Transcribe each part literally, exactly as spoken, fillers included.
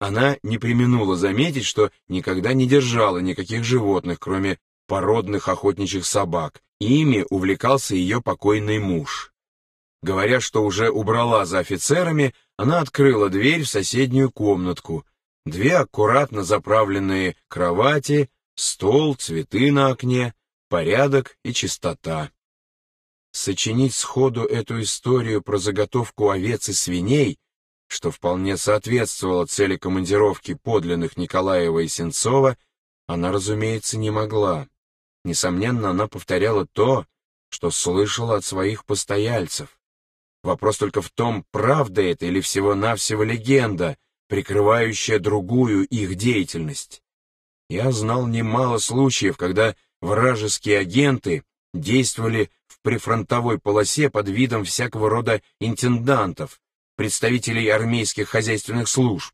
Она не преминула заметить, что никогда не держала никаких животных, кроме породных охотничьих собак. Ими увлекался ее покойный муж. Говоря, что уже убрала за офицерами, она открыла дверь в соседнюю комнатку. Две аккуратно заправленные кровати, стол, цветы на окне, порядок и чистота. Сочинить сходу эту историю про заготовку овец и свиней, что вполне соответствовало цели командировки подлинных Николаева и Сенцова, она, разумеется, не могла. Несомненно, она повторяла то, что слышала от своих постояльцев. Вопрос только в том, правда это или всего-навсего легенда, прикрывающая другую их деятельность. Я знал немало случаев, когда вражеские агенты действовали в прифронтовой полосе под видом всякого рода интендантов, представителей армейских хозяйственных служб.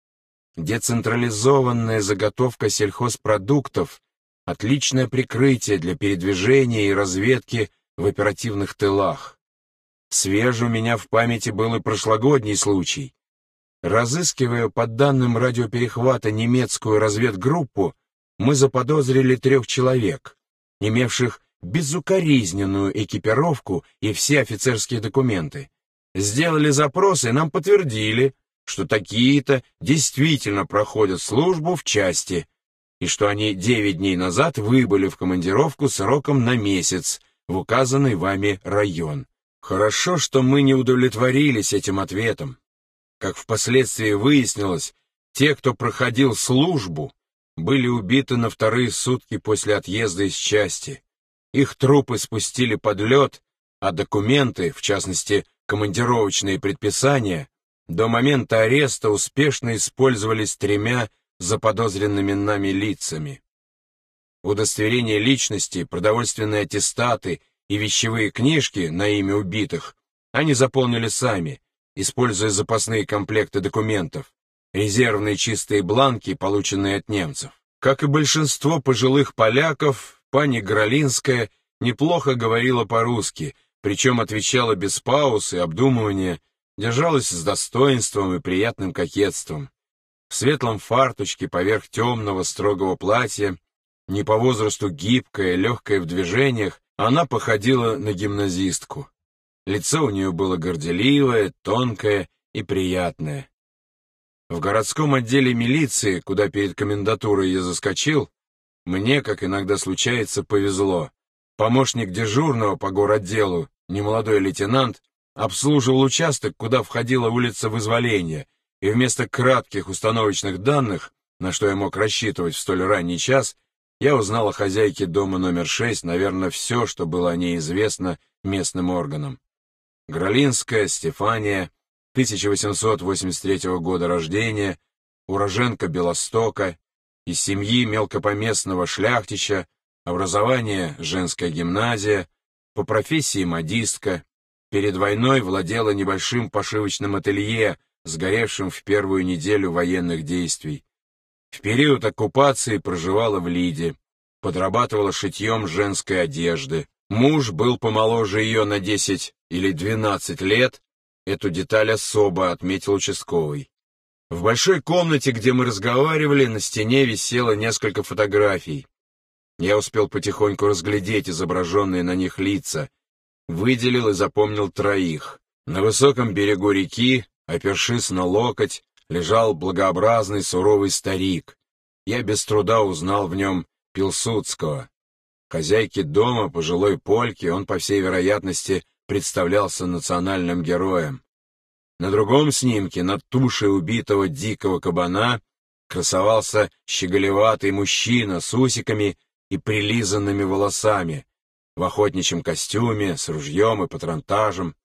Децентрализованная заготовка сельхозпродуктов – отличное прикрытие для передвижения и разведки в оперативных тылах. Свеж у меня в памяти был и прошлогодний случай. Разыскивая по данным радиоперехвата немецкую разведгруппу, мы заподозрили трех человек, имевших безукоризненную экипировку и все офицерские документы. Сделали запрос, и нам подтвердили, что такие-то действительно проходят службу в части, и что они девять дней назад выбыли в командировку сроком на месяц в указанный вами район. Хорошо, что мы не удовлетворились этим ответом. Как впоследствии выяснилось, те, кто проходил службу, были убиты на вторые сутки после отъезда из части. Их трупы спустили под лед, а документы, в частности, командировочные предписания, до момента ареста успешно использовались тремя заподозренными нами лицами. Удостоверение личности, продовольственные аттестаты и вещевые книжки на имя убитых они заполнили сами, используя запасные комплекты документов, резервные чистые бланки, полученные от немцев. Как и большинство пожилых поляков, пани Гралинская неплохо говорила по-русски, причем отвечала без пауз и обдумывания, держалась с достоинством и приятным кокетством. В светлом фартучке поверх темного строгого платья, не по возрасту гибкая, легкая в движениях, она походила на гимназистку. Лицо у нее было горделивое, тонкое и приятное. В городском отделе милиции, куда перед комендатурой я заскочил, мне, как иногда случается, повезло. Помощник дежурного по городделу, немолодой лейтенант, обслуживал участок, куда входила улица Вызволения, и вместо кратких установочных данных, на что я мог рассчитывать в столь ранний час, я узнал о хозяйке дома номер шесть, наверное, все, что было о ней известно местным органам. Гралинская Стефания, тысяча восемьсот восемьдесят третьего года рождения, уроженка Белостока, из семьи мелкопоместного шляхтича, образование женская гимназия, по профессии модистка, перед войной владела небольшим пошивочным ателье, сгоревшим в первую неделю военных действий. В период оккупации проживала в Лиде, подрабатывала шитьем женской одежды. Муж был помоложе ее на десять или двенадцать лет, эту деталь особо отметил участковый. В большой комнате, где мы разговаривали, на стене висело несколько фотографий. Я успел потихоньку разглядеть изображенные на них лица, выделил и запомнил троих. На высоком берегу реки, опершись на локоть, лежал благообразный суровый старик. Я без труда узнал в нем Пилсудского. Хозяйке дома, пожилой польке, он, по всей вероятности, представлялся национальным героем. На другом снимке, над тушей убитого дикого кабана, красовался щеголеватый мужчина с усиками и прилизанными волосами, в охотничьем костюме, с ружьем и патронтажем.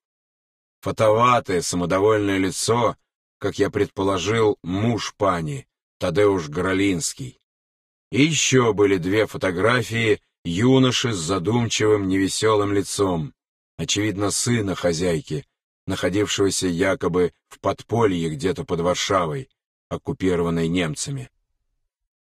Фотоватое, самодовольное лицо, как я предположил, муж пани, Тадеуш Гралинский. И еще были две фотографии юноши с задумчивым невеселым лицом, очевидно, сына хозяйки, находившегося якобы в подполье где-то под Варшавой, оккупированной немцами.